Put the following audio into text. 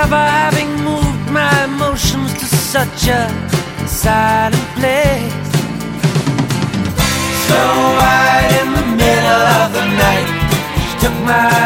for having moved my emotions to such a silent place. Snow White in the middle of the night, she took my